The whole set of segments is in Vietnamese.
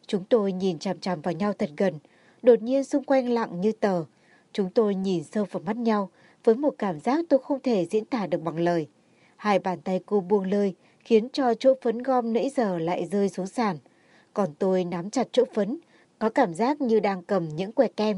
Chúng tôi nhìn chằm chằm vào nhau thật gần, đột nhiên xung quanh lặng như tờ. Chúng tôi nhìn sâu vào mắt nhau với một cảm giác tôi không thể diễn tả được bằng lời. Hai bàn tay cô buông lơi khiến cho chỗ phấn gom nãy giờ lại rơi xuống sàn. Còn tôi nắm chặt chỗ phấn, có cảm giác như đang cầm những que kem.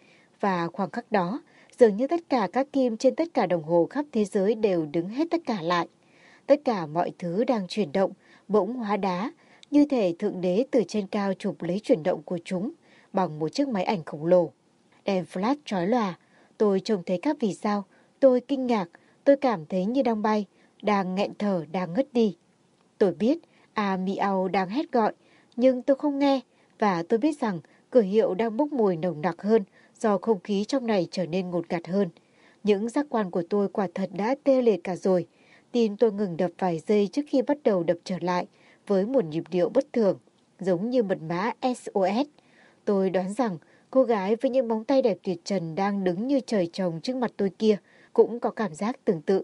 Và khoảnh khắc đó, dường như tất cả các kim trên tất cả đồng hồ khắp thế giới đều đứng hết tất cả lại. Tất cả mọi thứ đang chuyển động, bỗng hóa đá, như thể Thượng Đế từ trên cao chụp lấy chuyển động của chúng bằng một chiếc máy ảnh khổng lồ. Đèn flash chói lòa, tôi trông thấy các vì sao, tôi kinh ngạc, tôi cảm thấy như đang bay, đang nghẹn thở, đang ngất đi. Tôi biết Miao đang hét gọi, nhưng tôi không nghe, và tôi biết rằng cửa hiệu đang bốc mùi nồng nặc hơn do không khí trong này trở nên ngột ngạt hơn. Những giác quan của tôi quả thật đã tê liệt cả rồi. Tim tôi ngừng đập vài giây trước khi bắt đầu đập trở lại với một nhịp điệu bất thường, giống như mật mã SOS. Tôi đoán rằng cô gái với những móng tay đẹp tuyệt trần đang đứng như trời trồng trước mặt tôi kia cũng có cảm giác tương tự.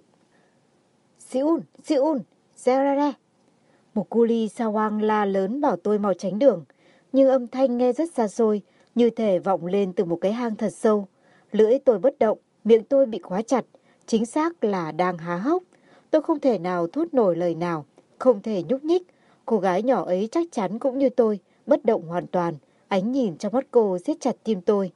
Seoul, Seoul, Zerare. Một cu li sao hoang la lớn bảo tôi mau tránh đường, nhưng âm thanh nghe rất xa xôi, như thể vọng lên từ một cái hang thật sâu. Lưỡi tôi bất động, miệng tôi bị khóa chặt, chính xác là đang há hốc. Tôi không thể nào thốt nổi lời nào, không thể nhúc nhích. Cô gái nhỏ ấy chắc chắn cũng như tôi, bất động hoàn toàn, ánh nhìn trong mắt cô siết chặt tim tôi.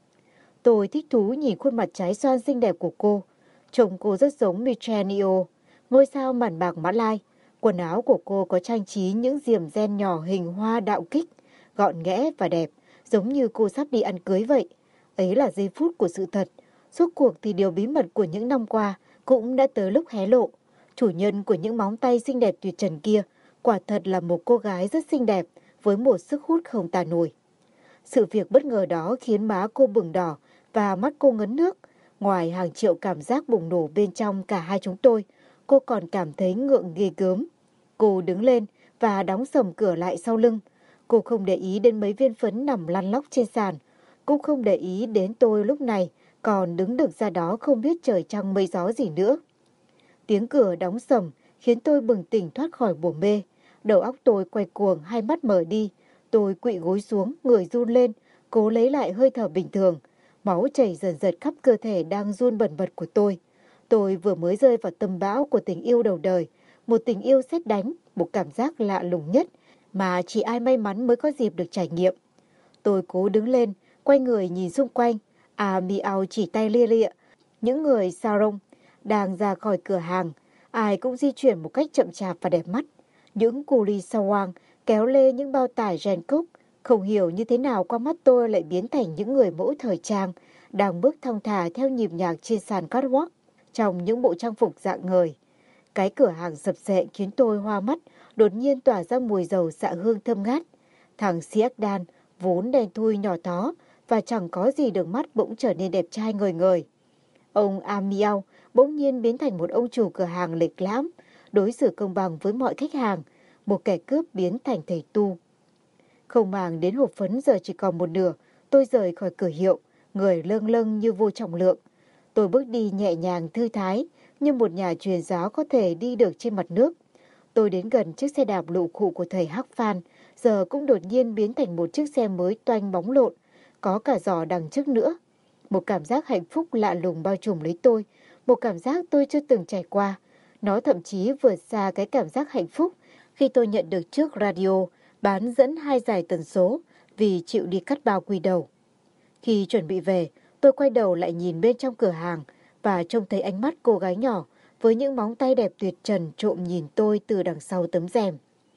Tôi thích thú nhìn khuôn mặt trái xoan xinh đẹp của cô. Trông cô rất giống Michelio, ngôi sao màn bạc Mã Lai. Quần áo của cô có trang trí những diềm ren nhỏ hình hoa đạo kích, gọn ghẽ và đẹp, giống như cô sắp đi ăn cưới vậy. Ấy là giây phút của sự thật. Suốt cuộc thì điều bí mật của những năm qua cũng đã tới lúc hé lộ. Chủ nhân của những móng tay xinh đẹp tuyệt trần kia quả thật là một cô gái rất xinh đẹp với một sức hút không tả nổi. Sự việc bất ngờ đó khiến má cô bừng đỏ và mắt cô ngấn nước. Ngoài hàng triệu cảm giác bùng nổ bên trong cả hai chúng tôi, cô còn cảm thấy ngượng ghê gớm. Cô đứng lên và đóng sầm cửa lại sau lưng. Cô không để ý đến mấy viên phấn nằm lăn lóc trên sàn. Cũng không để ý đến tôi lúc này, còn đứng được ra đó không biết trời trăng mây gió gì nữa. Tiếng cửa đóng sầm khiến tôi bừng tỉnh thoát khỏi bủa mê. Đầu óc tôi quay cuồng, hai mắt mở đi. Tôi quỵ gối xuống, người run lên, cố lấy lại hơi thở bình thường. Máu chảy dần dần khắp cơ thể đang run bần bật của tôi. Tôi vừa mới rơi vào tâm bão của tình yêu đầu đời, một tình yêu sét đánh, một cảm giác lạ lùng nhất mà chỉ ai may mắn mới có dịp được trải nghiệm. Tôi cố đứng lên, quay người nhìn xung quanh. Miao chỉ tay lia lịa. Những người sarong đang ra khỏi cửa hàng, ai cũng di chuyển một cách chậm chạp và đẹp mắt. Những cu li sawang kéo lê những bao tải Jangkook, không hiểu như thế nào qua mắt tôi lại biến thành những người mẫu thời trang, đang bước thong thả theo nhịp nhạc trên sàn catwalk, trong những bộ trang phục rạng ngời. Cái cửa hàng sập xệ khiến tôi hoa mắt, đột nhiên tỏa ra mùi dầu xạ hương thơm ngát. Thằng Siak Dan, vốn đen thui nhỏ thó và chẳng có gì được mắt bỗng trở nên đẹp trai ngời ngời. Ông Amiao bỗng nhiên biến thành một ông chủ cửa hàng lịch lãm, đối xử công bằng với mọi khách hàng, một kẻ cướp biến thành thầy tu. Không màng đến hộp phấn giờ chỉ còn một nửa, tôi rời khỏi cửa hiệu, người lâng lâng như vô trọng lượng. Tôi bước đi nhẹ nhàng thư thái, như một nhà truyền giáo có thể đi được trên mặt nước. Tôi đến gần chiếc xe đạp lụ khụ của thầy Hắc Phan, giờ cũng đột nhiên biến thành một chiếc xe mới toanh bóng lộn, có cả giò đằng trước nữa. Một cảm giác hạnh phúc lạ lùng bao trùm lấy tôi, một cảm giác tôi chưa từng trải qua. Nó thậm chí vượt xa cái cảm giác hạnh phúc khi tôi nhận được chiếc radio bán dẫn 2 dải tần số vì chịu đi cắt bao quy đầu. Khi chuẩn bị về, tôi quay đầu lại nhìn bên trong cửa hàng và trông thấy ánh mắt cô gái nhỏ với những móng tay đẹp tuyệt trần trộm nhìn tôi từ đằng sau tấm rèm.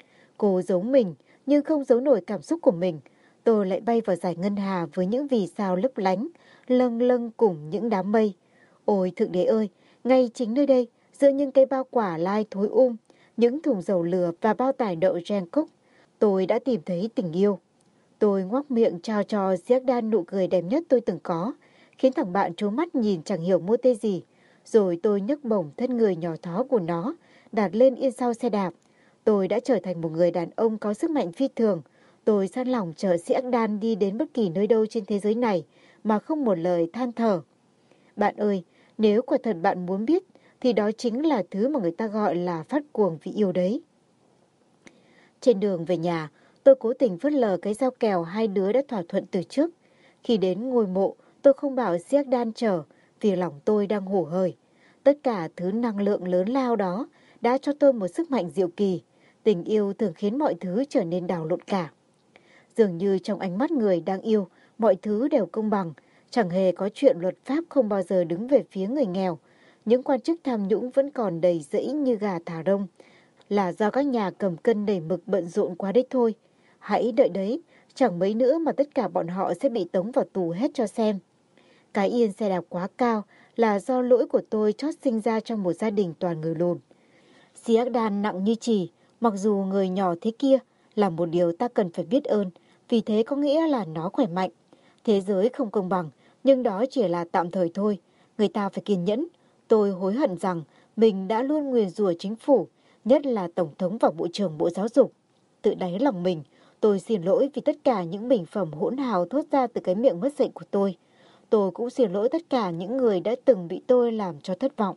Cô giấu mình nhưng không giấu nổi cảm xúc của mình. Tôi lại bay vào dải ngân hà với những vì sao lấp lánh, lâng lâng cùng những đám mây. Ôi Thượng Đế ơi, ngay chính nơi đây, giữa những cây bao quả lai thối những thùng dầu lửa và bao tải đậu Jangkook, tôi đã tìm thấy tình yêu. Tôi ngoác miệng trao cho Siak Dan nụ cười đẹp nhất tôi từng có, khiến thằng bạn trố mắt nhìn chẳng hiểu mô tê gì. Rồi tôi nhấc bổng thân người nhỏ thó của nó, đặt lên yên sau xe đạp. Tôi đã trở thành một người đàn ông có sức mạnh phi thường. Tôi sẵn lòng chở Siak Dan đi đến bất kỳ nơi đâu trên thế giới này mà không một lời than thở. Bạn ơi, nếu quả thật bạn muốn biết, thì đó chính là thứ mà người ta gọi là phát cuồng vì yêu đấy. Trên đường về nhà, Tôi cố tình phớt lờ cái giao kèo hai đứa đã thỏa thuận từ trước. Khi đến ngôi mộ, tôi không bảo Siếc Đan chờ vì lòng tôi đang hổ hởi. Tất cả thứ năng lượng lớn lao đó đã cho tôi một sức mạnh diệu kỳ. Tình yêu thường khiến mọi thứ trở nên đảo lộn cả. Dường như trong ánh mắt người đang yêu, mọi thứ đều công bằng. Chẳng hề có chuyện luật pháp không bao giờ đứng về phía người nghèo. Những quan chức tham nhũng vẫn còn đầy rẫy như gà thả rông. Là do các nhà cầm cân đẩy mực bận rộn quá đấy thôi. Hãy đợi đấy, chẳng mấy nữa mà tất cả bọn họ sẽ bị tống vào tù hết cho xem. Cái yên xe đạp quá cao là do lỗi của tôi chót sinh ra trong một gia đình toàn người lùn. Siếc Đan nặng như chì, mặc dù người nhỏ thế kia là một điều ta cần phải biết ơn, vì thế có nghĩa là nó khỏe mạnh. Thế giới không công bằng, nhưng đó chỉ là tạm thời thôi. Người ta phải kiên nhẫn. Tôi hối hận rằng mình đã luôn nguyền rủa chính phủ, nhất là Tổng thống và Bộ trưởng Bộ Giáo dục. Tự đáy lòng mình, tôi xin lỗi vì tất cả những bình phẩm hỗn hào thốt ra từ cái miệng mất dạy của tôi. Tôi cũng xin lỗi tất cả những người đã từng bị tôi làm cho thất vọng.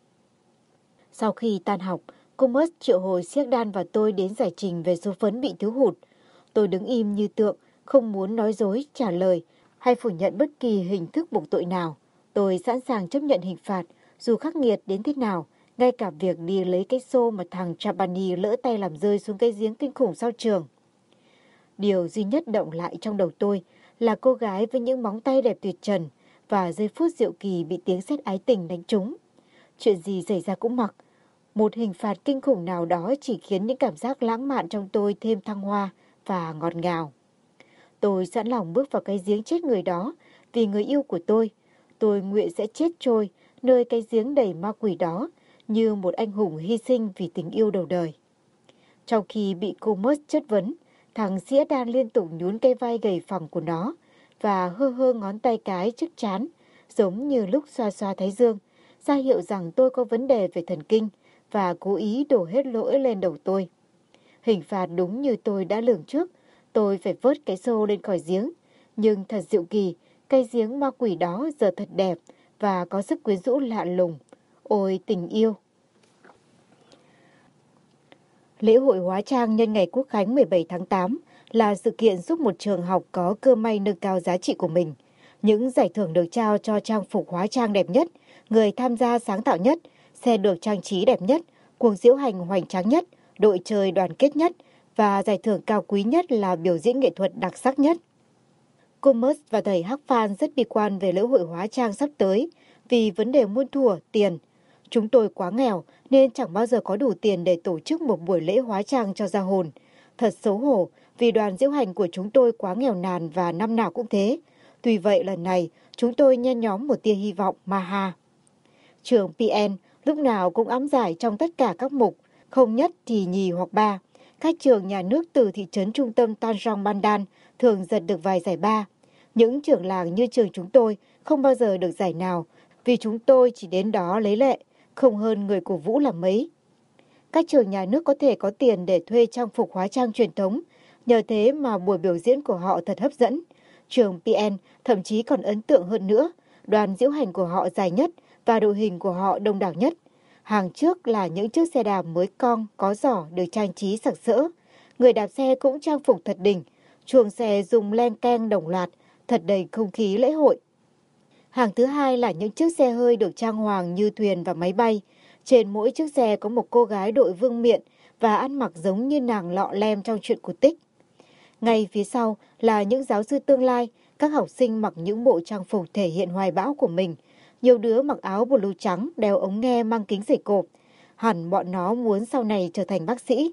Sau khi tan học, cô Must triệu hồi Siếc Đan và tôi đến giải trình về số phấn bị thiếu hụt. Tôi đứng im như tượng, không muốn nói dối, trả lời hay phủ nhận bất kỳ hình thức buộc tội nào. Tôi sẵn sàng chấp nhận hình phạt, dù khắc nghiệt đến thế nào, ngay cả việc đi lấy cái xô mà thằng Trapani lỡ tay làm rơi xuống cái giếng kinh khủng sau trường. Điều duy nhất động lại trong đầu tôi là cô gái với những móng tay đẹp tuyệt trần và giây phút diệu kỳ bị tiếng sét ái tình đánh trúng. Chuyện gì xảy ra cũng mặc. Một hình phạt kinh khủng nào đó chỉ khiến những cảm giác lãng mạn trong tôi thêm thăng hoa và ngọt ngào. Tôi sẵn lòng bước vào cái giếng chết người đó vì người yêu của tôi. Tôi nguyện sẽ chết trôi nơi cái giếng đầy ma quỷ đó như một anh hùng hy sinh vì tình yêu đầu đời. Trong khi bị cô Must chất vấn, thằng Siếc Đan liên tục nhún cái vai gầy phẳng của nó và hơ hơ ngón tay cái trước trán, giống như lúc xoa xoa thái dương, ra hiệu rằng tôi có vấn đề về thần kinh và cố ý đổ hết lỗi lên đầu tôi. Hình phạt đúng như tôi đã lường trước, tôi phải vớt cái xô lên khỏi giếng. Nhưng thật diệu kỳ, cái giếng ma quỷ đó giờ thật đẹp và có sức quyến rũ lạ lùng. Ôi tình yêu! Lễ hội hóa trang nhân ngày Quốc khánh 17 tháng 8 là sự kiện giúp một trường học có cơ may nâng cao giá trị của mình. Những giải thưởng được trao cho trang phục hóa trang đẹp nhất, người tham gia sáng tạo nhất, xe được trang trí đẹp nhất, cuộc diễu hành hoành tráng nhất, đội chơi đoàn kết nhất và giải thưởng cao quý nhất là biểu diễn nghệ thuật đặc sắc nhất. Cô Must và thầy Hắc Phan rất bi quan về lễ hội hóa trang sắp tới vì vấn đề muôn thuở tiền. Chúng tôi quá nghèo nên chẳng bao giờ có đủ tiền để tổ chức một buổi lễ hóa trang cho ra hồn. Thật xấu hổ vì đoàn diễu hành của chúng tôi quá nghèo nàn và năm nào cũng thế. Tuy vậy lần này chúng tôi nhen nhóm một tia hy vọng mà ha. Trường PN lúc nào cũng ẵm giải trong tất cả các mục, không nhất thì nhì hoặc ba. Các trường nhà nước từ thị trấn trung tâm Tanjong Bandan thường giật được vài giải ba. Những trường làng như trường chúng tôi không bao giờ được giải nào vì chúng tôi chỉ đến đó lấy lệ, không hơn người cổ vũ là mấy. Các trường nhà nước có thể có tiền để thuê trang phục hóa trang truyền thống, nhờ thế mà buổi biểu diễn của họ thật hấp dẫn. Trường PN thậm chí còn ấn tượng hơn nữa, đoàn diễu hành của họ dài nhất và đội hình của họ đông đảo nhất. Hàng trước là những chiếc xe đạp mới cong, có giỏ được trang trí sặc sỡ. Người đạp xe cũng trang phục thật đỉnh, chuồng xe dùng len keng đồng loạt, thật đầy không khí lễ hội. Hàng thứ hai là những chiếc xe hơi được trang hoàng như thuyền và máy bay. Trên mỗi chiếc xe có một cô gái đội vương miện và ăn mặc giống như nàng Lọ Lem trong truyện cổ tích. Ngay phía sau là những giáo sư tương lai, các học sinh mặc những bộ trang phục thể hiện hoài bão của mình. Nhiều đứa mặc áo blue trắng, đeo ống nghe mang kính dày cộp. Hẳn bọn nó muốn sau này trở thành bác sĩ.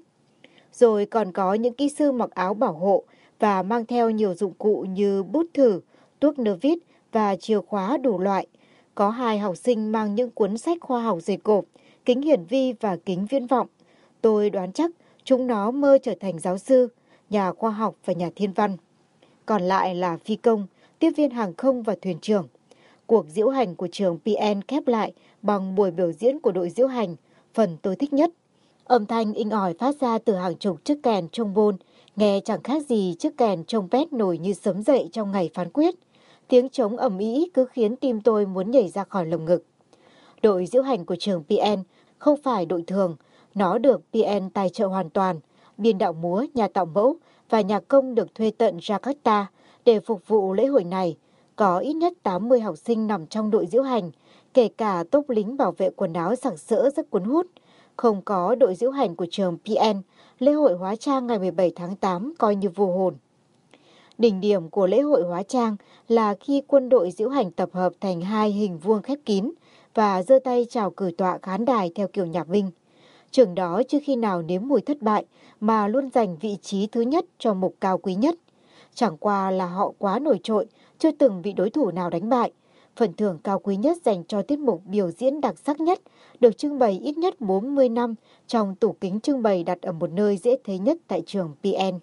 Rồi còn có những kỹ sư mặc áo bảo hộ và mang theo nhiều dụng cụ như bút thử, tuốc nơ vít và chìa khóa đủ loại. Có 2 học sinh mang những cuốn sách khoa học dày cộp, kính hiển vi và kính viễn vọng. Tôi đoán chắc chúng nó mơ trở thành giáo sư, nhà khoa học và nhà thiên văn. Còn lại là phi công, tiếp viên hàng không và thuyền trưởng. Cuộc diễu hành của trường PN khép lại bằng buổi biểu diễn của đội diễu hành, phần tôi thích nhất. Âm thanh inh ỏi phát ra từ hàng chục chiếc kèn trombone, nghe chẳng khác gì chiếc kèn trompet nổi như sấm dậy trong ngày phán quyết. Tiếng trống ầm ĩ cứ khiến tim tôi muốn nhảy ra khỏi lồng ngực. Đội diễu hành của trường PN không phải đội thường, nó được PN tài trợ hoàn toàn. Biên đạo múa, nhà tạo mẫu và nhạc công được thuê tận Jakarta để phục vụ lễ hội này. Có ít nhất 80 học sinh nằm trong đội diễu hành, kể cả tốp lính bảo vệ quần áo sặc sỡ rất cuốn hút. Không có đội diễu hành của trường PN, lễ hội hóa trang ngày 17 tháng 8 coi như vô hồn. Đỉnh điểm của lễ hội hóa trang là khi quân đội diễu hành tập hợp thành hai hình vuông khép kín và giơ tay chào cử tọa khán đài theo kiểu nhà Minh. Trường đó chưa khi nào nếm mùi thất bại mà luôn giành vị trí thứ nhất cho mục cao quý nhất. Chẳng qua là họ quá nổi trội, chưa từng bị đối thủ nào đánh bại. Phần thưởng cao quý nhất dành cho tiết mục biểu diễn đặc sắc nhất được trưng bày ít nhất 40 năm trong tủ kính trưng bày đặt ở một nơi dễ thấy nhất tại trường PN.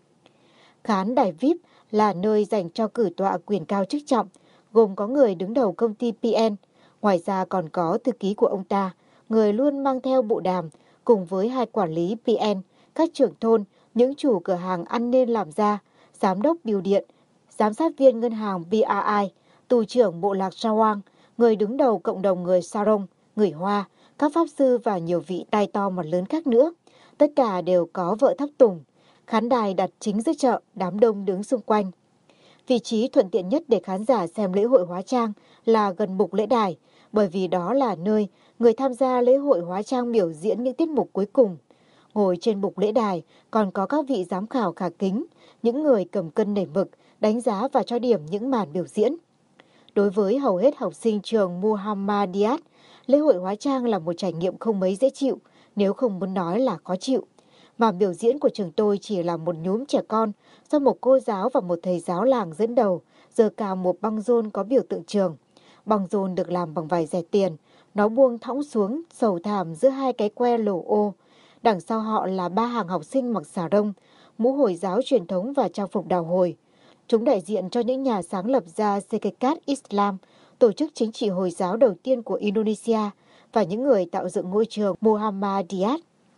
Khán đài VIP là nơi dành cho cử tọa quyền cao chức trọng, gồm có người đứng đầu công ty PN. Ngoài ra còn có thư ký của ông ta, người luôn mang theo bộ đàm, cùng với hai quản lý PN, các trưởng thôn, những chủ cửa hàng ăn nên làm ra, giám đốc bưu điện, giám sát viên ngân hàng BRI, tù trưởng bộ lạc Sawang, người đứng đầu cộng đồng người Sarong, người Hoa, các pháp sư và nhiều vị tai to mặt lớn khác nữa. Tất cả đều có vợ thắp tùng. Khán đài đặt chính giữa chợ, đám đông đứng xung quanh. Vị trí thuận tiện nhất để khán giả xem lễ hội hóa trang là gần bục lễ đài, bởi vì đó là nơi người tham gia lễ hội hóa trang biểu diễn những tiết mục cuối cùng. Ngồi trên bục lễ đài còn có các vị giám khảo khả kính, những người cầm cân nảy mực, đánh giá và cho điểm những màn biểu diễn. Đối với hầu hết học sinh trường Muhammadiyat, lễ hội hóa trang là một trải nghiệm không mấy dễ chịu, nếu không muốn nói là khó chịu. Màn biểu diễn của trường tôi chỉ là một nhóm trẻ con do một cô giáo và một thầy giáo làng dẫn đầu, giơ cao một băng rôn có biểu tượng trường. Băng rôn được làm bằng vải rẻ tiền, nó buông thõng xuống sầu thảm giữa hai cái que lổ ô. Đằng sau họ là ba hàng học sinh mặc xà rông, mũ Hồi giáo truyền thống và trang phục đào hồi. Chúng đại diện cho những nhà sáng lập ra Sekekat Islam, tổ chức chính trị Hồi giáo đầu tiên của Indonesia, và những người tạo dựng ngôi trường Muhammadiyat.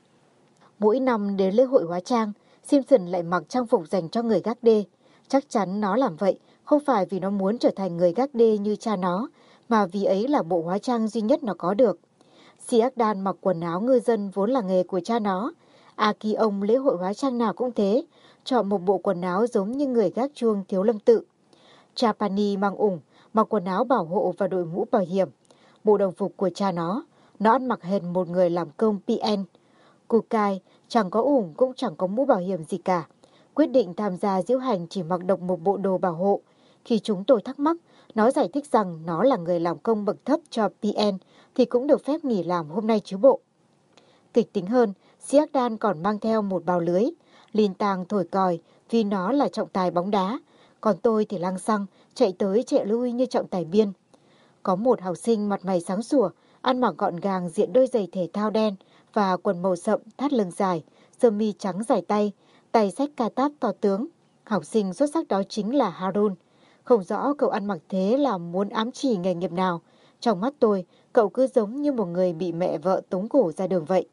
Mỗi năm đến lễ hội hóa trang, Simpson lại mặc trang phục dành cho người gác đê. Chắc chắn nó làm vậy không phải vì nó muốn trở thành người gác đê như cha nó, mà vì ấy là bộ hóa trang duy nhất nó có được. Siakdan mặc quần áo ngư dân vốn là nghề của cha nó. Aki ông lễ hội hóa trang nào cũng thế, chọn một bộ quần áo giống như người gác chuông Thiếu Lâm Tự. Chapani mang ủng, mặc quần áo bảo hộ và đội mũ bảo hiểm. Bộ đồng phục của cha nó ăn mặc hệt một người làm công PN. Kukai chẳng có ủng cũng chẳng có mũ bảo hiểm gì cả. Quyết định tham gia diễu hành chỉ mặc độc một bộ đồ bảo hộ. Khi chúng tôi thắc mắc, nó giải thích rằng nó là người làm công bậc thấp cho PN thì cũng được phép nghỉ làm hôm nay chứ bộ. Kịch tính hơn, Siakdan còn mang theo một bao lưới. Lin Tang thổi còi vì nó là trọng tài bóng đá, còn tôi thì lăng xăng, chạy tới chạy lui như trọng tài biên. Có một học sinh mặt mày sáng sủa, ăn mặc gọn gàng diện đôi giày thể thao đen và quần màu sậm thắt lưng dài, sơ mi trắng dài tay xách ca táp to tướng. Học sinh xuất sắc đó chính là Harun. Không rõ cậu ăn mặc thế là muốn ám chỉ nghề nghiệp nào. Trong mắt tôi, cậu cứ giống như một người bị mẹ vợ tống cổ ra đường vậy.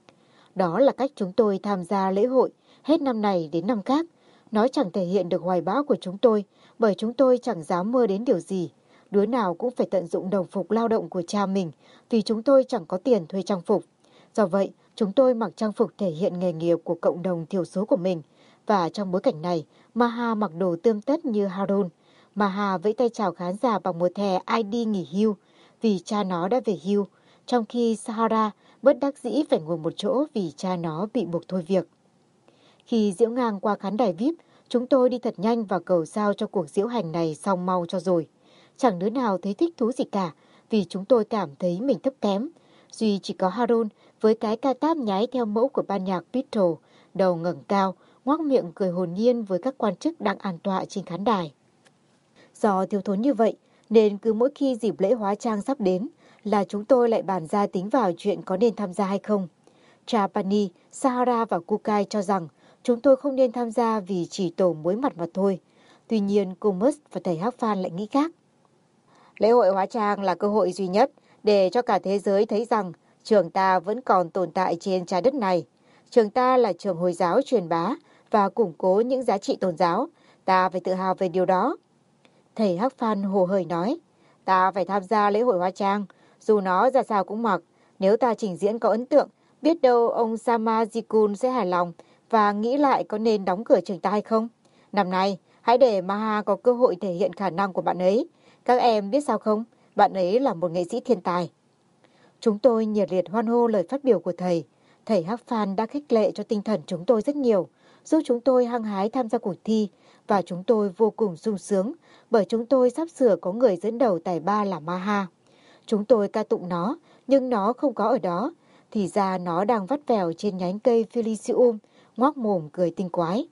Đó là cách chúng tôi tham gia lễ hội, hết năm này đến năm khác. Nó chẳng thể hiện được hoài bão của chúng tôi, bởi chúng tôi chẳng dám mơ đến điều gì. Đứa nào cũng phải tận dụng đồng phục lao động của cha mình, vì chúng tôi chẳng có tiền thuê trang phục. Do vậy, chúng tôi mặc trang phục thể hiện nghề nghiệp của cộng đồng thiểu số của mình. Và trong bối cảnh này, Maha mặc đồ tươm tất như Harun. Maha vẫy tay chào khán giả bằng một thẻ ID nghỉ hưu, vì cha nó đã về hưu, trong khi Sahara bất đắc dĩ phải ngồi một chỗ vì cha nó bị buộc thôi việc. Khi diễu ngang qua khán đài VIP, chúng tôi đi thật nhanh và cầu sao cho cuộc diễu hành này xong mau cho rồi. Chẳng đứa nào thấy thích thú gì cả, vì chúng tôi cảm thấy mình thấp kém. Duy chỉ có Harun với cái ca táp nhái theo mẫu của ban nhạc Beatles, đầu ngẩng cao, ngoác miệng cười hồn nhiên với các quan chức đang an tọa trên khán đài. Do thiếu thốn như vậy, nên cứ mỗi khi dịp lễ hóa trang sắp đến là chúng tôi lại bàn ra tính vào chuyện có nên tham gia hay không. Trapani, Sahara và Kukai cho rằng chúng tôi không nên tham gia vì chỉ tổ muối mặt mà thôi. Tuy nhiên, cô Mus và thầy Hắc Phan lại nghĩ khác. Lễ hội hóa trang là cơ hội duy nhất để cho cả thế giới thấy rằng trường ta vẫn còn tồn tại trên trái đất này. Trường ta là trường Hồi giáo truyền bá và củng cố những giá trị tôn giáo. Ta phải tự hào về điều đó. Thầy Hắc Phan hồ hởi nói, ta phải tham gia lễ hội hóa trang, dù nó ra sao cũng mặc. Nếu ta trình diễn có ấn tượng, biết đâu ông Samajikun sẽ hài lòng và nghĩ lại có nên đóng cửa trường ta hay không. Năm nay, hãy để Maha có cơ hội thể hiện khả năng của bạn ấy. Các em biết sao không? Bạn ấy là một nghệ sĩ thiên tài. Chúng tôi nhiệt liệt hoan hô lời phát biểu của thầy. Thầy Hắc Phan đã khích lệ cho tinh thần chúng tôi rất nhiều, giúp chúng tôi hăng hái tham gia cuộc thi, và chúng tôi vô cùng sung sướng bởi chúng tôi sắp sửa có người dẫn đầu tài ba là Maha. Chúng tôi ca tụng nó, nhưng nó không có ở đó. Thì ra nó đang vắt vẻo trên nhánh cây Felicium, ngoác mồm cười tinh quái.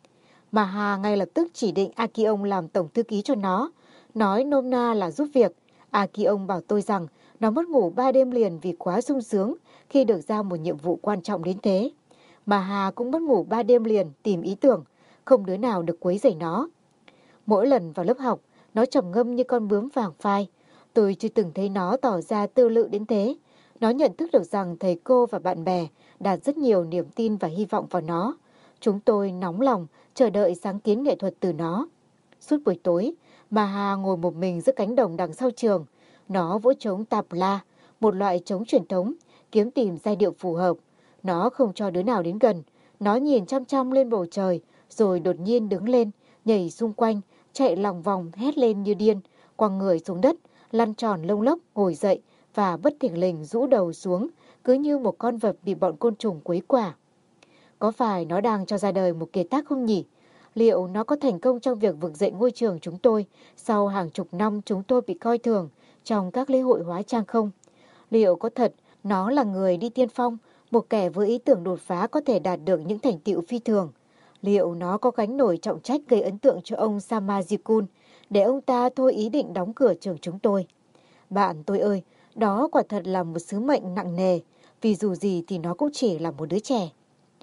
Maha ngay lập tức chỉ định Akion làm tổng thư ký cho nó, nói nôm na là giúp việc. Akion bảo tôi rằng nó mất ngủ 3 đêm liền vì quá sung sướng khi được giao một nhiệm vụ quan trọng đến thế. Maha cũng mất ngủ 3 đêm liền tìm ý tưởng, không đứa nào được quấy rầy nó. Mỗi lần vào lớp học, nó trầm ngâm như con bướm vàng phai. Tôi chưa từng thấy nó tỏ ra tư lự đến thế. Nó nhận thức được rằng thầy cô và bạn bè đặt rất nhiều niềm tin và hy vọng vào nó. Chúng tôi nóng lòng chờ đợi sáng kiến nghệ thuật từ nó. Suốt buổi tối, Maha ngồi một mình giữa cánh đồng đằng sau trường. Nó vỗ trống tabla, một loại trống truyền thống, kiếm tìm giai điệu phù hợp. Nó không cho đứa nào đến gần. Nó nhìn chăm chăm lên bầu trời, rồi đột nhiên đứng lên, nhảy xung quanh, chạy lòng vòng hét lên như điên, quăng người xuống đất, lăn tròn lông lốc, ngồi dậy và bất thình lình rũ đầu xuống, cứ như một con vật bị bọn côn trùng quấy quả. Có phải nó đang cho ra đời một kiệt tác không nhỉ? Liệu nó có thành công trong việc vực dậy ngôi trường chúng tôi sau hàng chục năm chúng tôi bị coi thường trong các lễ hội hóa trang không? Liệu có thật nó là người đi tiên phong, một kẻ với ý tưởng đột phá có thể đạt được những thành tựu phi thường? Liệu nó có gánh nổi trọng trách gây ấn tượng cho ông Samajikun để ông ta thôi ý định đóng cửa trường chúng tôi? Bạn tôi ơi, đó quả thật là một sứ mệnh nặng nề, vì dù gì thì nó cũng chỉ là một đứa trẻ.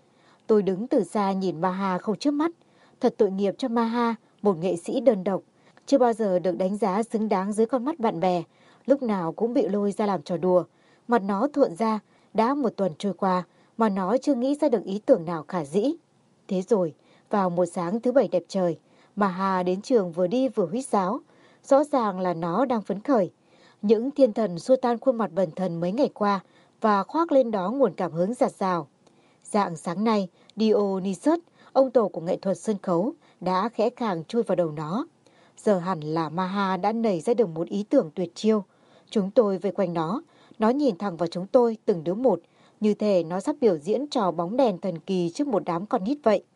Tôi đứng từ xa nhìn Maha không chớp mắt. Thật tội nghiệp cho Maha, một nghệ sĩ đơn độc, chưa bao giờ được đánh giá xứng đáng dưới con mắt bạn bè, lúc nào cũng bị lôi ra làm trò đùa. Mặt nó thuộn ra, đã một tuần trôi qua mà nó chưa nghĩ ra được ý tưởng nào khả dĩ. Thế rồi, vào một sáng thứ Bảy đẹp trời, Maha đến trường vừa đi vừa huýt sáo. Rõ ràng là nó đang phấn khởi. Những thiên thần xua tan khuôn mặt bần thần mấy ngày qua và khoác lên đó nguồn cảm hứng dạt dào. Rạng sáng nay, Dionysus, ông tổ của nghệ thuật sân khấu, đã khẽ khàng chui vào đầu nó. Giờ hẳn là Maha đã nảy ra được một ý tưởng tuyệt chiêu. Chúng tôi vây quanh nó nhìn thẳng vào chúng tôi từng đứa một, như thể nó sắp biểu diễn trò bóng đèn thần kỳ trước một đám con nít vậy.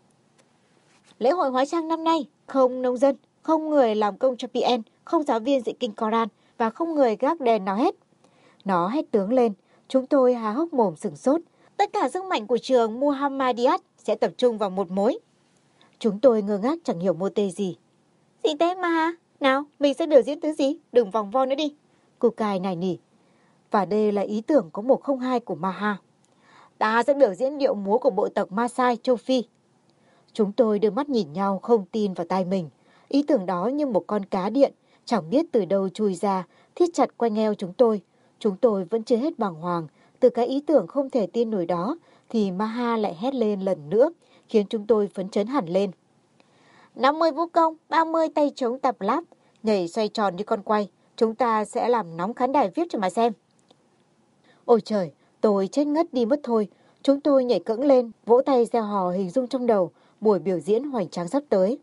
Lễ hội hóa trang năm nay, không nông dân, không người làm công cho PN, không giáo viên dạy kinh Koran và không người gác đèn nào hết. Nó hét tướng lên, chúng tôi há hốc mồm sửng sốt. Tất cả sức mạnh của trường Muhammadiyat sẽ tập trung vào một mối. Chúng tôi ngơ ngác chẳng hiểu mô tê gì. Gì thế mà? Nào, mình sẽ biểu diễn thứ gì? Đừng vòng vo nữa đi. Cô cài nài nỉ. Và đây là ý tưởng có 102 của Maha. Ta sẽ biểu diễn điệu múa của bộ tộc Maasai châu Phi. Chúng tôi đưa mắt nhìn nhau không tin vào tai mình. Ý tưởng đó như một con cá điện, chẳng biết từ đâu chui ra, thít chặt quanh eo chúng tôi. Chúng tôi vẫn chưa hết bàng hoàng. Từ cái ý tưởng không thể tin nổi đó, thì Maha lại hét lên lần nữa, khiến chúng tôi phấn chấn hẳn lên. 50 vũ công, 30 tay trống tập láp, nhảy xoay tròn như con quay. Chúng ta sẽ làm nóng khán đài viết cho mà xem. Ôi trời, tôi chết ngất đi mất thôi. Chúng tôi nhảy cẫng lên, vỗ tay reo hò hình dung trong đầu buổi biểu diễn hoành tráng sắp tới.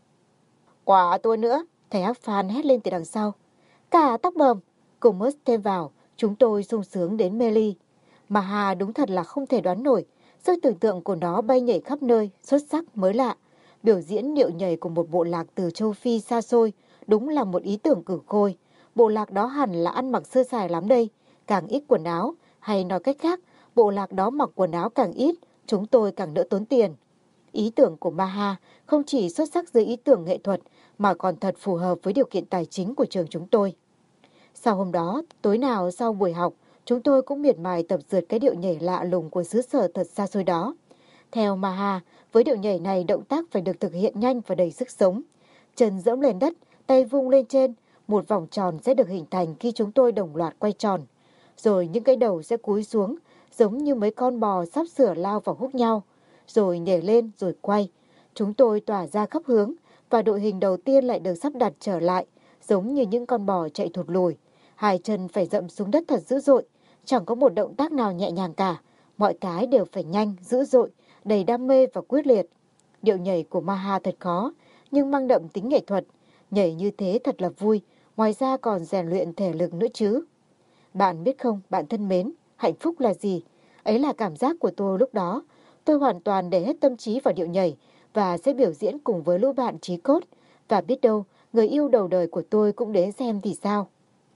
Quả tôi nữa, thầy Hắc Phan hét lên từ đằng sau. Cả tóc bờm, cùng mớt thêm vào, chúng tôi sung sướng đến mê ly. Maha đúng thật là không thể đoán nổi, sức tưởng tượng của nó bay nhảy khắp nơi, xuất sắc mới lạ. Biểu diễn điệu nhảy của một bộ lạc từ châu Phi xa xôi, đúng là một ý tưởng cử khôi. Bộ lạc đó hẳn là ăn mặc sơ sài lắm đây, càng ít quần áo, hay nói cách khác, bộ lạc đó mặc quần áo càng ít, chúng tôi càng đỡ tốn tiền. Ý tưởng của Maha không chỉ xuất sắc dưới ý tưởng nghệ thuật, mà còn thật phù hợp với điều kiện tài chính của trường chúng tôi. Sau hôm đó, tối nào sau buổi học, chúng tôi cũng miệt mài tập dượt cái điệu nhảy lạ lùng của xứ sở thật xa xôi đó. Theo Maha, với điệu nhảy này động tác phải được thực hiện nhanh và đầy sức sống. Chân giẫm lên đất, tay vung lên trên, một vòng tròn sẽ được hình thành khi chúng tôi đồng loạt quay tròn. Rồi những cái đầu sẽ cúi xuống, giống như mấy con bò sắp sửa lao vào húc nhau. Rồi nhảy lên rồi quay. Chúng tôi tỏa ra khắp hướng và đội hình đầu tiên lại được sắp đặt trở lại, giống như những con bò chạy thụt lùi. Hai chân phải dậm xuống đất thật dữ dội, chẳng có một động tác nào nhẹ nhàng cả. Mọi cái đều phải nhanh, dữ dội, đầy đam mê và quyết liệt. Điệu nhảy của Maha thật khó, nhưng mang đậm tính nghệ thuật. Nhảy như thế thật là vui, ngoài ra còn rèn luyện thể lực nữa chứ. Bạn biết không, bạn thân mến, hạnh phúc là gì? Ấy là cảm giác của tôi lúc đó. Tôi hoàn toàn để hết tâm trí vào điệu nhảy và sẽ biểu diễn cùng với lũ bạn chí cốt. Và biết đâu, người yêu đầu đời của tôi cũng đến xem thì sao.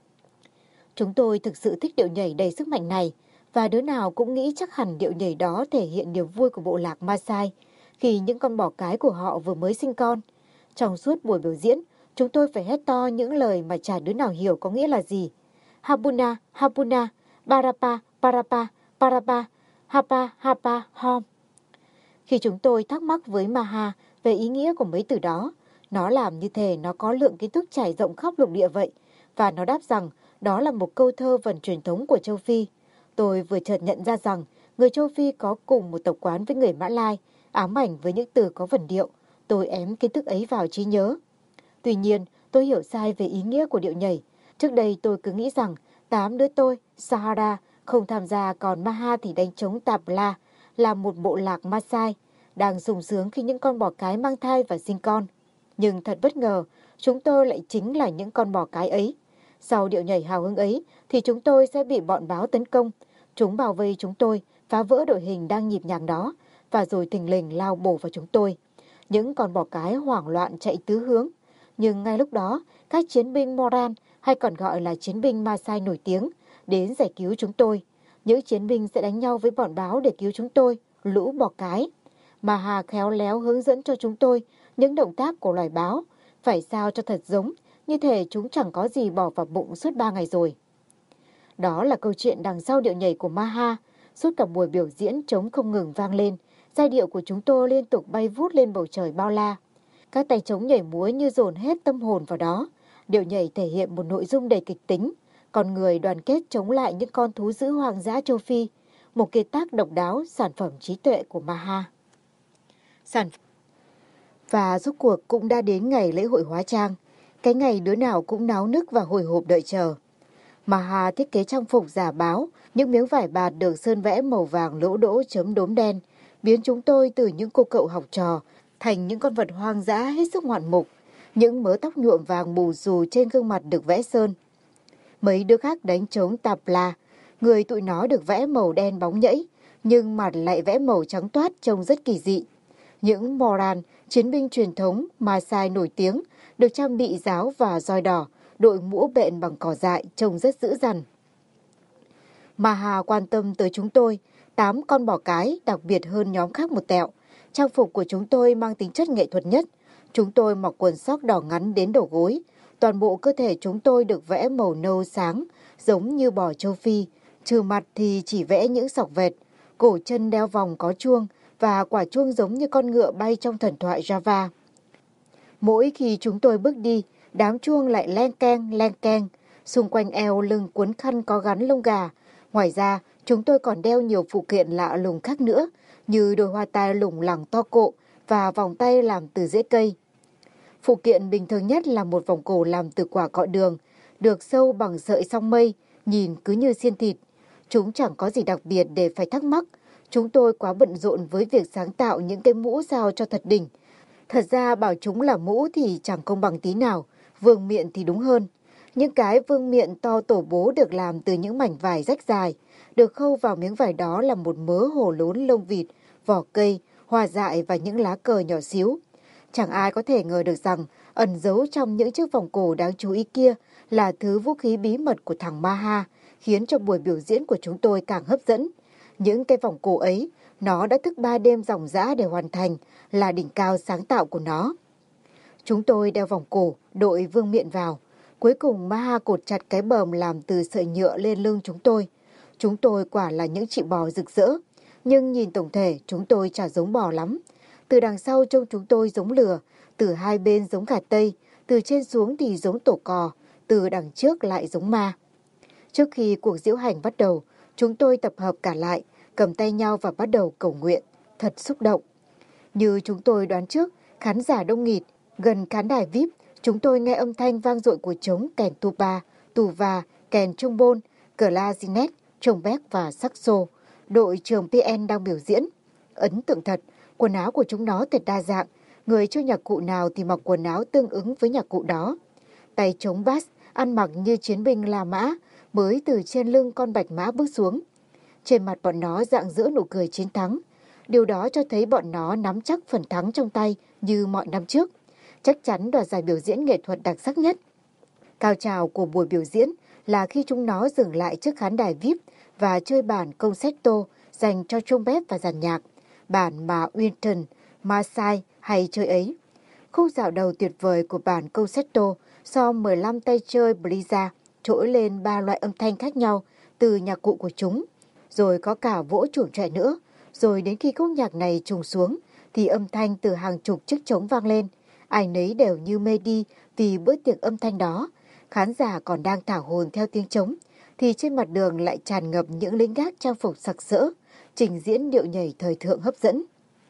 Chúng tôi thực sự thích điệu nhảy đầy sức mạnh này, và đứa nào cũng nghĩ chắc hẳn điệu nhảy đó thể hiện niềm vui của bộ lạc Maasai khi những con bò cái của họ vừa mới sinh con. Trong suốt buổi biểu diễn, chúng tôi phải hét to những lời mà chả đứa nào hiểu có nghĩa là gì. Habuna, Habuna, Barapa, Barapa, Barapa, Hapa, Hapa, Hom. Khi chúng tôi thắc mắc với Maha về ý nghĩa của mấy từ đó, nó làm như thể nó có lượng kiến thức trải rộng khắp lục địa vậy, và nó đáp rằng đó là một câu thơ vần truyền thống của châu Phi. Tôi vừa chợt nhận ra rằng người châu Phi có cùng một tập quán với người Mã Lai, ám ảnh với những từ có vần điệu. Tôi ém kiến thức ấy vào trí nhớ. Tuy nhiên, tôi hiểu sai về ý nghĩa của điệu nhảy. Trước đây tôi cứ nghĩ rằng 8 đứa tôi, Sahara, không tham gia, còn Maha thì đánh trống tabla, là một bộ lạc Maasai, đang sung sướng khi những con bò cái mang thai và sinh con. Nhưng thật bất ngờ, chúng tôi lại chính là những con bò cái ấy. Sau điệu nhảy hào hứng ấy thì chúng tôi sẽ bị bọn báo tấn công. Chúng bao vây chúng tôi, phá vỡ đội hình đang nhịp nhàng đó, và rồi thình lình lao bổ vào chúng tôi. Những con bò cái hoảng loạn chạy tứ hướng. Nhưng ngay lúc đó, các chiến binh Moran, hay còn gọi là chiến binh Maasai nổi tiếng, đến giải cứu chúng tôi. Những chiến binh sẽ đánh nhau với bọn báo để cứu chúng tôi, lũ bò cái. Maha khéo léo hướng dẫn cho chúng tôi những động tác của loài báo, phải sao cho thật giống, như thể chúng chẳng có gì bỏ vào bụng suốt 3 ngày rồi. Đó là câu chuyện đằng sau điệu nhảy của Maha. Suốt cả buổi biểu diễn trống không ngừng vang lên, giai điệu của chúng tôi liên tục bay vút lên bầu trời bao la. Các tay trống nhảy múa như dồn hết tâm hồn vào đó. Điệu nhảy thể hiện một nội dung đầy kịch tính, con người đoàn kết chống lại những con thú dữ hoang dã châu Phi, một kiệt tác độc đáo, sản phẩm trí tuệ của Maha. Và rốt cuộc cũng đã đến ngày lễ hội hóa trang, cái ngày đứa nào cũng náo nức và hồi hộp đợi chờ. Maha thiết kế trang phục giả báo, những miếng vải bạt được sơn vẽ màu vàng lỗ đỗ chấm đốm đen, biến chúng tôi từ những cô cậu học trò thành những con vật hoang dã hết sức ngoạn mục. Những mớ tóc nhuộm vàng bù xù trên gương mặt được vẽ sơn. Mấy đứa khác đánh trống tabla, người tụi nó được vẽ màu đen bóng nhẫy, nhưng mặt lại vẽ màu trắng toát trông rất kỳ dị. Những Moran, chiến binh truyền thống Maasai nổi tiếng, được trang bị giáo và roi đỏ, đội mũ bện bằng cỏ dại trông rất dữ dằn. Maha quan tâm tới chúng tôi, 8 con bò cái, đặc biệt hơn nhóm khác một tẹo. Trang phục của chúng tôi mang tính chất nghệ thuật nhất. Chúng tôi mặc quần sóc đỏ ngắn đến đầu gối. Toàn bộ cơ thể chúng tôi được vẽ màu nâu sáng, giống như bò châu Phi. Trừ mặt thì chỉ vẽ những sọc vẹt. Cổ chân đeo vòng có chuông, và quả chuông giống như con ngựa bay trong thần thoại Java. Mỗi khi chúng tôi bước đi, đám chuông lại len keng. Xung quanh eo lưng cuốn khăn có gắn lông gà. Ngoài ra, chúng tôi còn đeo nhiều phụ kiện lạ lùng khác nữa, như đôi hoa tai lủng lẳng to cộ và vòng tay làm từ rễ cây. Phụ kiện bình thường nhất là một vòng cổ làm từ quả cọ đường, được sâu bằng sợi song mây, nhìn cứ như xiên thịt. Chúng chẳng có gì đặc biệt để phải thắc mắc. Chúng tôi quá bận rộn với việc sáng tạo những cái mũ sao cho thật đỉnh. Thật ra bảo chúng là mũ thì chẳng công bằng tí nào, vương miện thì đúng hơn. Những cái vương miện to tổ bố được làm từ những mảnh vải rách dài, được khâu vào miếng vải đó là một mớ hổ lốn lông vịt, vỏ cây, hoa dại và những lá cờ nhỏ xíu. Chẳng ai có thể ngờ được rằng ẩn giấu trong những chiếc vòng cổ đáng chú ý kia là thứ vũ khí bí mật của thằng Maha, khiến cho buổi biểu diễn của chúng tôi càng hấp dẫn. Những cái vòng cổ ấy, nó đã thức 3 đêm ròng rã để hoàn thành, là đỉnh cao sáng tạo của nó. Chúng tôi đeo vòng cổ, đội vương miện vào. Cuối cùng Maha cột chặt cái bờm làm từ sợi nhựa lên lưng chúng tôi. Chúng tôi quả là những chị bò rực rỡ, nhưng nhìn tổng thể chúng tôi chả giống bò lắm. Từ đằng sau trông chúng tôi giống lừa, từ hai bên giống gà Tây, từ trên xuống thì giống tổ cò, từ đằng trước lại giống ma. Trước khi cuộc diễu hành bắt đầu, chúng tôi tập hợp cả lại, cầm tay nhau và bắt đầu cầu nguyện. Thật xúc động. Như chúng tôi đoán trước, khán giả đông nghịt, gần khán đài VIP, chúng tôi nghe âm thanh vang dội của trống kèn tuba, tuva, kèn trombone, clarinet, trompet và saxo. Đội trường PN đang biểu diễn. Ấn tượng thật, quần áo của chúng nó thật đa dạng, người chơi nhạc cụ nào thì mặc quần áo tương ứng với nhạc cụ đó. Tay trống bass ăn mặc như chiến binh La Mã mới từ trên lưng con bạch mã bước xuống. Trên mặt bọn nó rạng rỡ nụ cười chiến thắng. Điều đó cho thấy bọn nó nắm chắc phần thắng trong tay như mọi năm trước. Chắc chắn đoạt giải biểu diễn nghệ thuật đặc sắc nhất. Cao trào của buổi biểu diễn là khi chúng nó dừng lại trước khán đài VIP và chơi bản concerto dành cho trompet và dàn nhạc, bản mà Wynton, Marsailles hay chơi ấy. Khúc dạo đầu tuyệt vời của bản concerto do 15 tay chơi Bliza trỗi lên 3 loại âm thanh khác nhau từ nhạc cụ của chúng, rồi có cả vỗ chuổng trại nữa, rồi đến khi khúc nhạc này trùng xuống thì âm thanh từ hàng chục chiếc trống vang lên, ai nấy đều như mê đi vì bữa tiệc âm thanh đó. Khán giả còn đang thả hồn theo tiếng trống thì trên mặt đường lại tràn ngập những lính gác trang phục sặc sỡ, trình diễn điệu nhảy thời thượng hấp dẫn.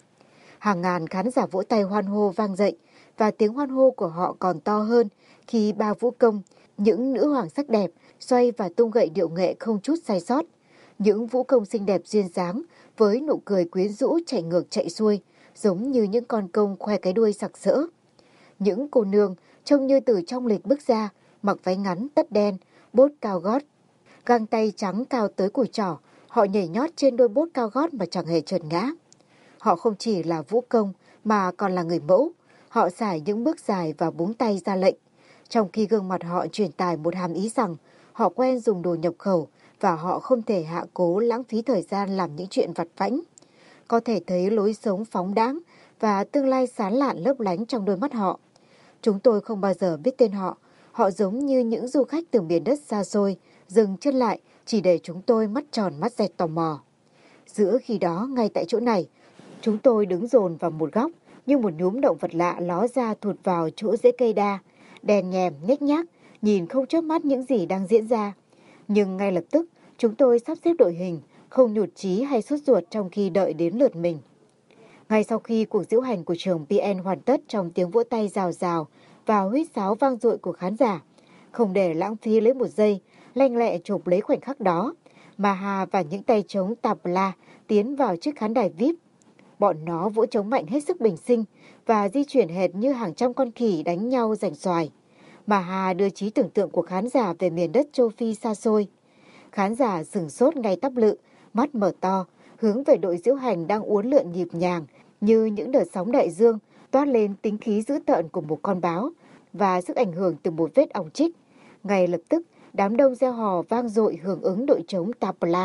Hàng ngàn khán giả vỗ tay hoan hô vang dậy, và tiếng hoan hô của họ còn to hơn khi ba vũ công, những nữ hoàng sắc đẹp, xoay và tung gậy điệu nghệ không chút sai sót. Những vũ công xinh đẹp duyên dáng, với nụ cười quyến rũ chạy ngược chạy xuôi, giống như những con công khoe cái đuôi sặc sỡ. Những cô nương trông như từ trong lịch bước ra, mặc váy ngắn tất đen, bốt cao gót, găng tay trắng cao tới cùi trỏ, họ nhảy nhót trên đôi bốt cao gót mà chẳng hề trượt ngã. Họ không chỉ là vũ công mà còn là người mẫu. Họ xải những bước dài và búng tay ra lệnh, trong khi gương mặt họ truyền tải một hàm ý rằng họ quen dùng đồ nhập khẩu và họ không thể hạ cố lãng phí thời gian làm những chuyện vặt vãnh. Có thể thấy lối sống phóng đãng và tương lai sáng lạn lấp lánh trong đôi mắt họ. Chúng tôi không bao giờ biết tên họ. Họ giống như những du khách từ miền đất xa xôi, dừng chân lại chỉ để chúng tôi mắt tròn mắt dẹt tò mò. Giữa khi đó, ngay tại chỗ này, chúng tôi đứng dồn vào một góc, như một nhúm động vật lạ ló ra thụt vào chỗ rễ cây đa, đèn nhèm nhếch nhác, nhìn không chớp mắt những gì đang diễn ra. Nhưng ngay lập tức, chúng tôi sắp xếp đội hình, không nhụt chí hay sốt ruột trong khi đợi đến lượt mình. Ngay sau khi cuộc diễu hành của trường PN hoàn tất trong tiếng vỗ tay rào rào và huýt sáo vang dội của khán giả, không để lãng phí lấy một giây, lanh lẹ chộp lấy khoảnh khắc đó, Maha và những tay trống tabla tiến vào trước khán đài VIP. Bọn nó vỗ trống mạnh hết sức bình sinh và di chuyển hệt như hàng trăm con khỉ đánh nhau giành xoài. Maha đưa trí tưởng tượng của khán giả về miền đất châu Phi xa xôi. Khán giả sửng sốt ngay tắp lự, mắt mở to, hướng về đội diễu hành đang uốn lượn nhịp nhàng như những đợt sóng đại dương, toát lên tính khí dữ tợn của một con báo và sức ảnh hưởng từ một vết ong chích. Ngay lập tức, đám đông reo hò vang dội hưởng ứng đội trống tabla.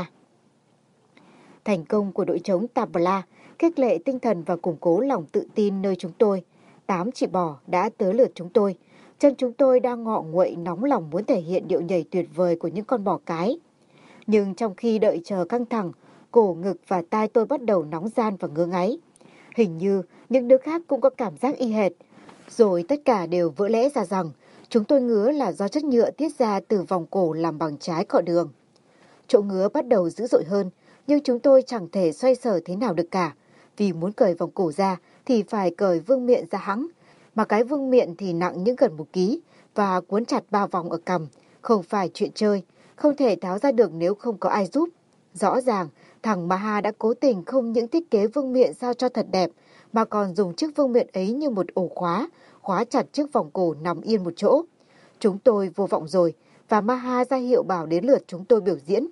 Thành công của đội trống tabla khích lệ tinh thần và củng cố lòng tự tin nơi chúng tôi. 8 chị bò đã tới lượt chúng tôi. Chân chúng tôi đang ngọ nguậy nóng lòng muốn thể hiện điệu nhảy tuyệt vời của những con bò cái. Nhưng trong khi đợi chờ căng thẳng, cổ ngực và tai tôi bắt đầu nóng ran và ngứa ngáy. Hình như những đứa khác cũng có cảm giác y hệt. Rồi tất cả đều vỡ lẽ ra rằng chúng tôi ngứa là do chất nhựa tiết ra từ vòng cổ làm bằng trái cọ đường. Chỗ ngứa bắt đầu dữ dội hơn, nhưng chúng tôi chẳng thể xoay sở thế nào được cả. Vì muốn cởi vòng cổ ra thì phải cởi vương miện ra hẵng. Mà cái vương miện thì nặng những gần 1 ký và cuốn chặt 3 vòng ở cằm. Không phải chuyện chơi, không thể tháo ra được nếu không có ai giúp. Rõ ràng, thằng Maha đã cố tình không những thiết kế vương miện sao cho thật đẹp, mà còn dùng chiếc vương miện ấy như một ổ khóa, khóa chặt chiếc vòng cổ nằm yên một chỗ. Chúng tôi vô vọng rồi, và Maha ra hiệu bảo đến lượt chúng tôi biểu diễn.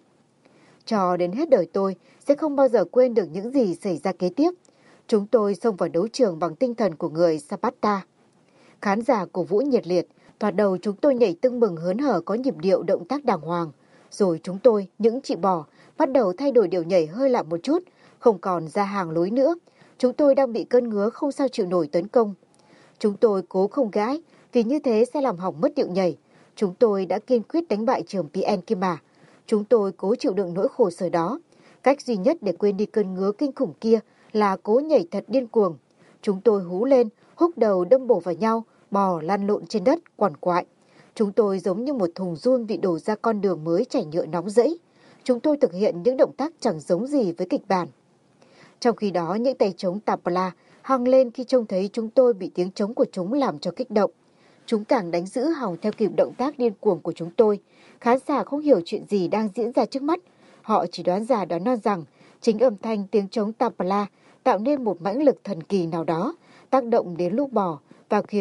Cho đến hết đời tôi sẽ không bao giờ quên được những gì xảy ra kế tiếp. Chúng tôi xông vào đấu trường bằng tinh thần của người Zapata. Khán giả cổ vũ nhiệt liệt, thoạt đầu chúng tôi nhảy tưng bừng hớn hở có nhịp điệu động tác đàng hoàng. Rồi chúng tôi, những chị bò, bắt đầu thay đổi điệu nhảy hơi lạ một chút, không còn ra hàng lối nữa. Chúng tôi đang bị cơn ngứa không sao chịu nổi tấn công. Chúng tôi cố không gãi, vì như thế sẽ làm hỏng mất điệu nhảy. Chúng tôi đã kiên quyết đánh bại trường PN kia mà. Chúng tôi cố chịu đựng nỗi khổ sở đó. Cách duy nhất để quên đi cơn ngứa kinh khủng kia là cố nhảy thật điên cuồng. Chúng tôi hú lên, húc đầu đâm bổ vào nhau, bò lăn lộn trên đất, quằn quại. Chúng tôi giống như một thùng giun bị đổ ra con đường mới chảy nhựa nóng rẫy. Chúng tôi thực hiện những động tác chẳng giống gì với kịch bản. Trong khi đó, những tay trống tabla hăng lên khi trông thấy chúng tôi bị tiếng trống của chúng làm cho kích động. Chúng càng đánh giữ hòng theo kịp động tác điên cuồng của chúng tôi. Khán giả không hiểu chuyện gì đang diễn ra trước mắt. Họ chỉ đoán già đoán non rằng chính âm thanh tiếng trống tabla tạo nên một mãnh lực thần kỳ nào đó, tác động đến lũ bò và khiến